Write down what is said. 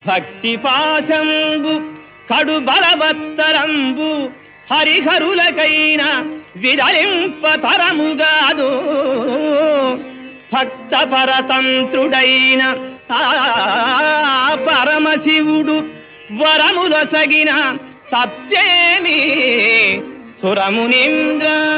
భక్తి పాశంబు కడు బలవత్తరంబు హరిహరులకైన విరలింపతరముగాదు భక్త పరతంత్రుడైన పరమశివుడు వరముల సగిన సత్యేమి సురమునింద్ర